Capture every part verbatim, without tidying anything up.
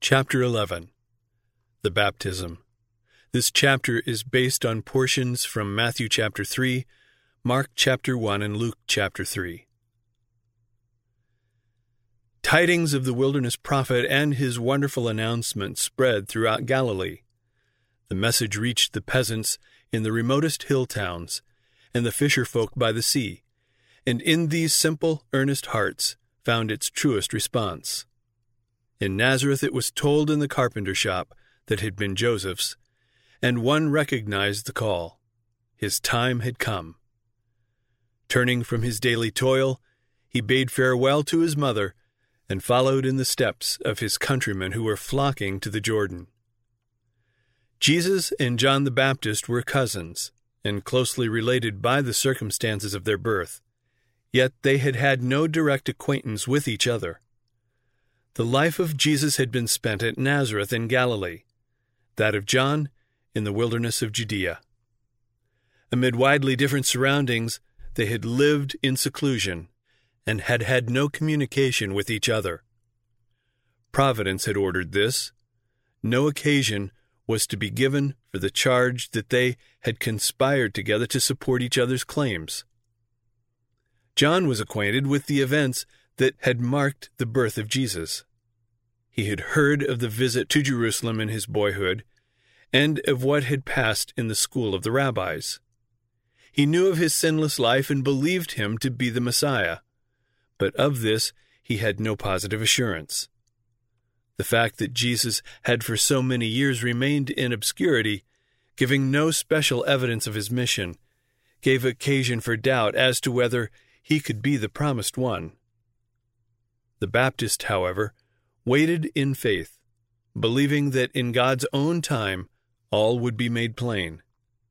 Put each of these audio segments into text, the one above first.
Chapter eleven. The Baptism. This chapter is based on portions from Matthew chapter three, Mark chapter one, and Luke chapter three. Tidings of the wilderness prophet and his wonderful announcement spread throughout Galilee. The message reached the peasants in the remotest hill towns and the fisher folk by the sea, and in these simple, earnest hearts found its truest response. In Nazareth it was told in the carpenter shop that had been Joseph's, and one recognized the call. His time had come. Turning from his daily toil, he bade farewell to his mother and followed in the steps of his countrymen who were flocking to the Jordan. Jesus and John the Baptist were cousins, and closely related by the circumstances of their birth, yet they had had no direct acquaintance with each other. The life of Jesus had been spent at Nazareth in Galilee, that of John in the wilderness of Judea. Amid widely different surroundings, they had lived in seclusion and had had no communication with each other. Providence had ordered this. No occasion was to be given for the charge that they had conspired together to support each other's claims. John was acquainted with the events that had marked the birth of Jesus. He had heard of the visit to Jerusalem in his boyhood, and of what had passed in the school of the rabbis. He knew of his sinless life and believed him to be the Messiah, but of this he had no positive assurance. The fact that Jesus had for so many years remained in obscurity, giving no special evidence of his mission, gave occasion for doubt as to whether he could be the promised one. The Baptist, however, waited in faith, believing that in God's own time all would be made plain.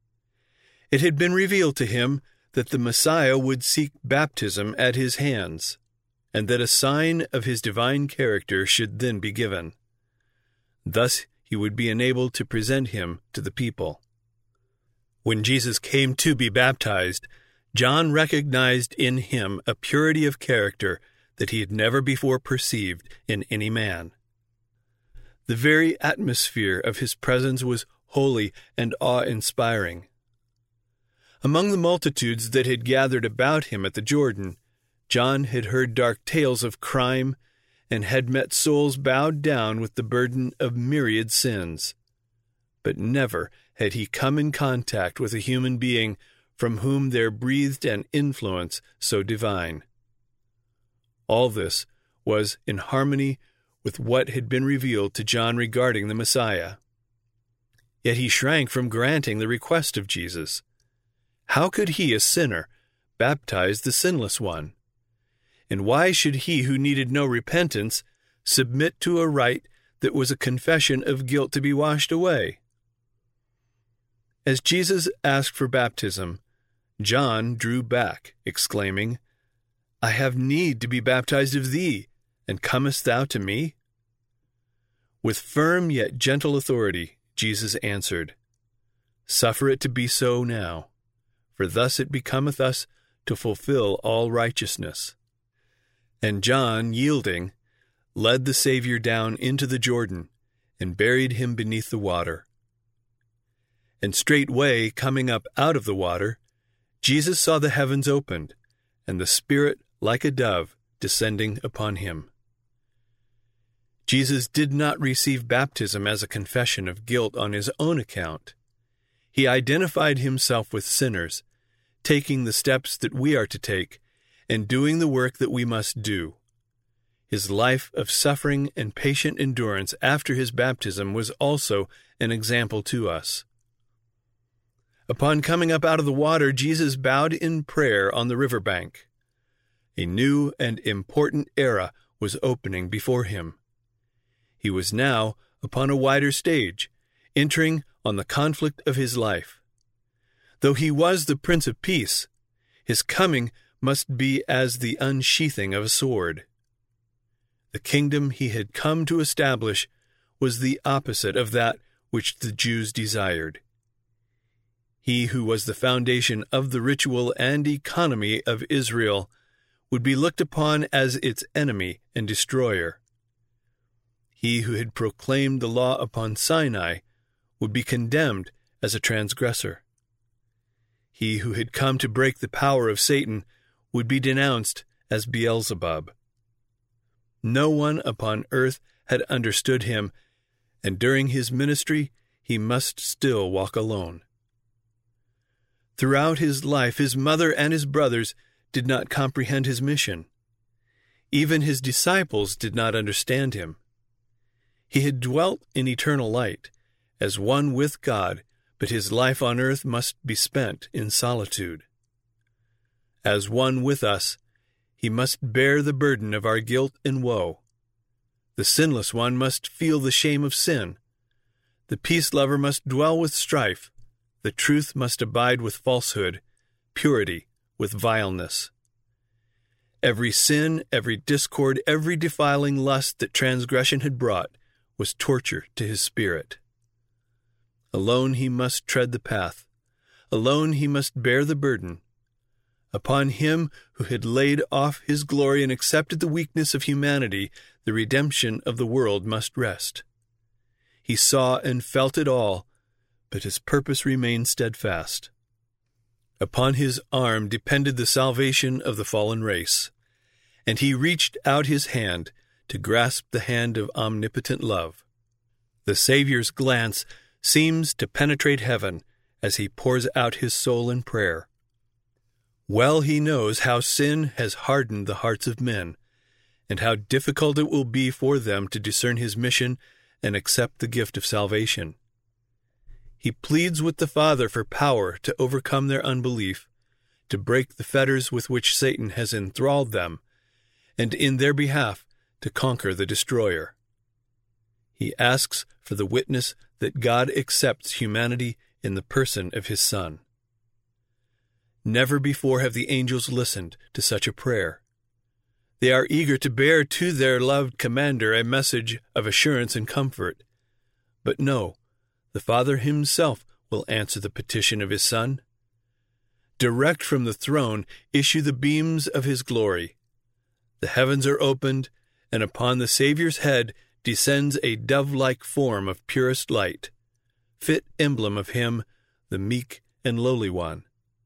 It had been revealed to him that the Messiah would seek baptism at his hands, and that a sign of his divine character should then be given. Thus he would be enabled to present him to the people. When Jesus came to be baptized, John recognized in him a purity of character that he had never before perceived in any man. The very atmosphere of his presence was holy and awe-inspiring. Among the multitudes that had gathered about him at the Jordan, John had heard dark tales of crime and had met souls bowed down with the burden of myriad sins. But never had he come in contact with a human being from whom there breathed an influence so divine. All this was in harmony with what had been revealed to John regarding the Messiah. Yet he shrank from granting the request of Jesus. How could he, a sinner, baptize the sinless one? And why should he who needed no repentance submit to a rite that was a confession of guilt to be washed away? As Jesus asked for baptism, John drew back, exclaiming, "I have need to be baptized of thee, and comest thou to me?" With firm yet gentle authority, Jesus answered, "Suffer it to be so now, for thus it becometh us to fulfill all righteousness." And John, yielding, led the Savior down into the Jordan, and buried him beneath the water. And straightway, coming up out of the water, Jesus saw the heavens opened, and the Spirit like a dove descending upon him. Jesus did not receive baptism as a confession of guilt on his own account. He identified himself with sinners, taking the steps that we are to take, and doing the work that we must do. His life of suffering and patient endurance after his baptism was also an example to us. Upon coming up out of the water, Jesus bowed in prayer on the riverbank. A new and important era was opening before him. He was now upon a wider stage, entering on the conflict of his life. Though he was the Prince of Peace, his coming must be as the unsheathing of a sword. The kingdom he had come to establish was the opposite of that which the Jews desired. He who was the foundation of the ritual and economy of Israel would be looked upon as its enemy and destroyer. He who had proclaimed the law upon Sinai would be condemned as a transgressor. He who had come to break the power of Satan would be denounced as Beelzebub. No one upon earth had understood him, and during his ministry he must still walk alone. Throughout his life, his mother and his brothers did not comprehend his mission. Even his disciples did not understand him. He had dwelt in eternal light, as one with God, but his life on earth must be spent in solitude. As one with us, he must bear the burden of our guilt and woe. The sinless one must feel the shame of sin. The peace lover must dwell with strife. The truth must abide with falsehood, purity with vileness. Every sin, every discord, every defiling lust that transgression had brought was torture to his spirit. Alone he must tread the path. Alone he must bear the burden. Upon him who had laid off his glory and accepted the weakness of humanity, the redemption of the world must rest. He saw and felt it all, but his purpose remained steadfast. Upon his arm depended the salvation of the fallen race, and he reached out his hand to grasp the hand of omnipotent love. The Savior's glance seems to penetrate heaven as he pours out his soul in prayer. Well he knows how sin has hardened the hearts of men, and how difficult it will be for them to discern his mission and accept the gift of salvation. He pleads with the Father for power to overcome their unbelief, to break the fetters with which Satan has enthralled them, and in their behalf to conquer the destroyer. He asks for the witness that God accepts humanity in the person of his Son. Never before have the angels listened to such a prayer. They are eager to bear to their loved commander a message of assurance and comfort. But no, the Father himself will answer the petition of his Son. Direct from the throne issue the beams of his glory. The heavens are opened, and upon the Savior's head descends a dove-like form of purest light, fit emblem of him, the meek and lowly one.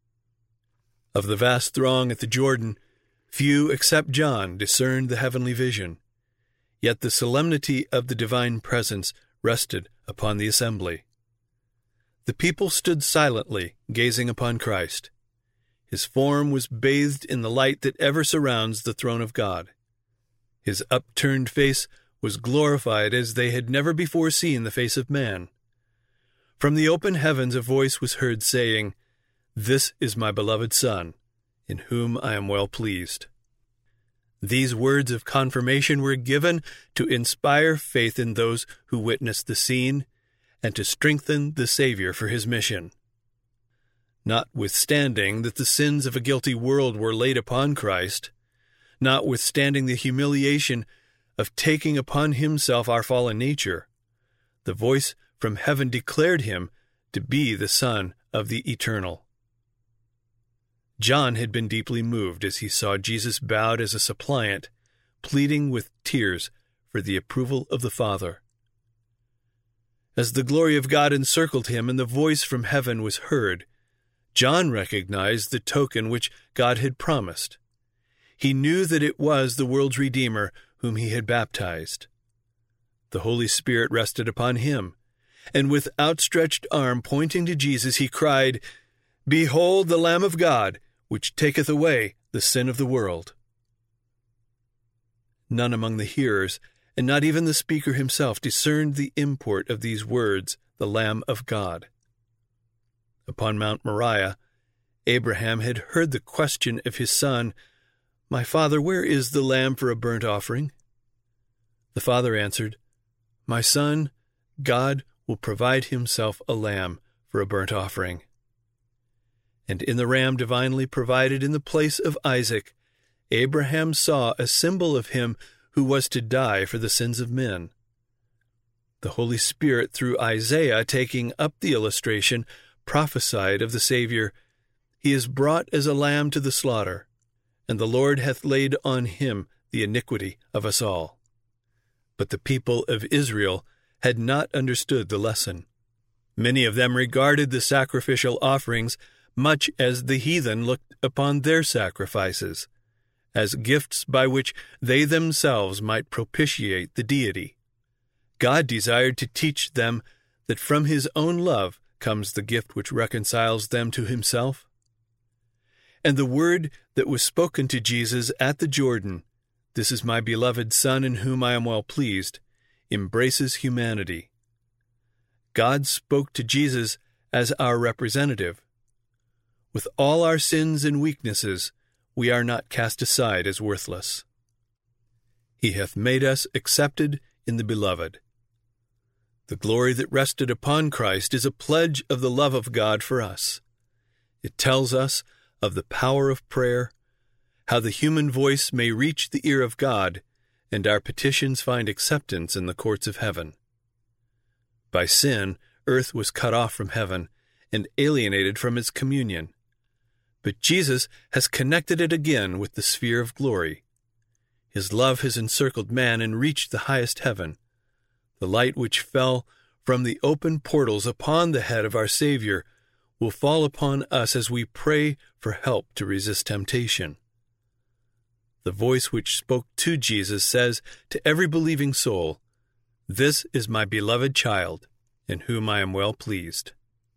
Of the vast throng at the Jordan, few except John discerned the heavenly vision, yet the solemnity of the divine presence rested upon the assembly. The people stood silently, gazing upon Christ. His form was bathed in the light that ever surrounds the throne of God. His upturned face was glorified as they had never before seen the face of man. From the open heavens a voice was heard saying, "This is my beloved Son, in whom I am well pleased." These words of confirmation were given to inspire faith in those who witnessed the scene and to strengthen the Savior for his mission. Notwithstanding that the sins of a guilty world were laid upon Christ, notwithstanding the humiliation of taking upon himself our fallen nature, the voice from heaven declared him to be the Son of the Eternal. John had been deeply moved as he saw Jesus bowed as a suppliant, pleading with tears for the approval of the Father. As the glory of God encircled him and the voice from heaven was heard, John recognized the token which God had promised. He knew that it was the world's Redeemer whom he had baptized. The Holy Spirit rested upon him, and with outstretched arm pointing to Jesus, he cried, "Behold the Lamb of God, which taketh away the sin of the world." None among the hearers, and not even the speaker himself, discerned the import of these words, "the Lamb of God." Upon Mount Moriah, Abraham had heard the question of his son, "My father, where is the lamb for a burnt offering?" The father answered, "My son, God will provide himself a lamb for a burnt offering." And in the ram divinely provided in the place of Isaac, Abraham saw a symbol of him who was to die for the sins of men. The Holy Spirit, through Isaiah, taking up the illustration, prophesied of the Savior, "He is brought as a lamb to the slaughter, and the Lord hath laid on him the iniquity of us all." But the people of Israel had not understood the lesson. Many of them regarded the sacrificial offerings much as the heathen looked upon their sacrifices, as gifts by which they themselves might propitiate the deity. God desired to teach them that from his own love comes the gift which reconciles them to himself. And the word that was spoken to Jesus at the Jordan, "This is my beloved Son in whom I am well pleased," embraces humanity. God spoke to Jesus as our representative. With all our sins and weaknesses, we are not cast aside as worthless. He hath made us accepted in the Beloved. The glory that rested upon Christ is a pledge of the love of God for us. It tells us of the power of prayer, how the human voice may reach the ear of God, and our petitions find acceptance in the courts of heaven. By sin, earth was cut off from heaven and alienated from its communion. But Jesus has connected it again with the sphere of glory. His love has encircled man and reached the highest heaven. The light which fell from the open portals upon the head of our Savior will fall upon us as we pray for help to resist temptation. The voice which spoke to Jesus says to every believing soul, "This is my beloved child, in whom I am well pleased."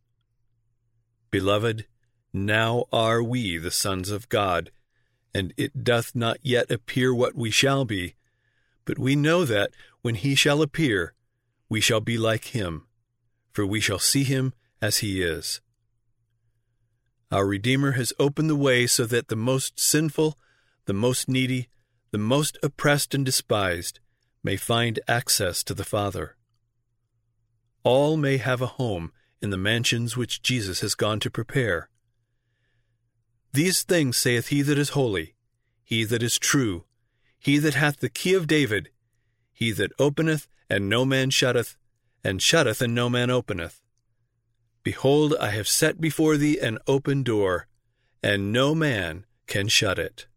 Beloved, now are we the sons of God, and it doth not yet appear what we shall be, but we know that, when he shall appear, we shall be like him, for we shall see him as he is. Our Redeemer has opened the way so that the most sinful, the most needy, the most oppressed and despised may find access to the Father. All may have a home in the mansions which Jesus has gone to prepare. These things saith he that is holy, he that is true, he that hath the key of David, he that openeth, and no man shutteth, and shutteth, and no man openeth. Behold, I have set before thee an open door, and no man can shut it.